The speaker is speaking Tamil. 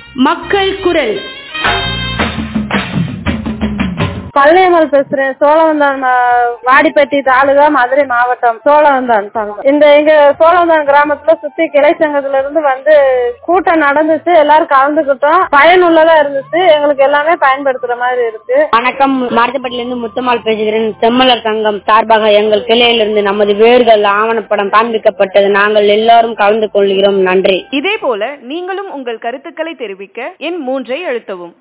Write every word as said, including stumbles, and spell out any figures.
மக்கள் குரல். பழனியம்மாள் பேசுறேன். சோழவந்தான் வாடிப்பட்டி தாலுகா, மதுரை மாவட்டம். சோழவந்தான் சங்கம். இந்த எங்க சோழவந்தான் கிராமத்துல சுத்தி கிளை சங்கத்துல இருந்து வந்து கூட்டம் நடந்துச்சு. எல்லாரும் கலந்துக்கிட்டோம். பயனுள்ளதா இருந்துச்சு. எங்களுக்கு எல்லாமே பயன்படுத்துற மாதிரி இருக்கு. வணக்கம், மாரத்தப்பட்டில இருந்து முத்தம்மாள் பேசுகிறேன். செம்மலர் சங்கம் சார்பாக எங்கள் கிளையிலிருந்து நமது வேர்கள் ஆவணப்படம் காண்பிக்கப்பட்டது. நாங்கள் எல்லாரும் கலந்து கொள்கிறோம். நன்றி. இதே போல நீங்களும் உங்கள் கருத்துக்களை தெரிவிக்க எண் மூன்றை அழுத்தவும்.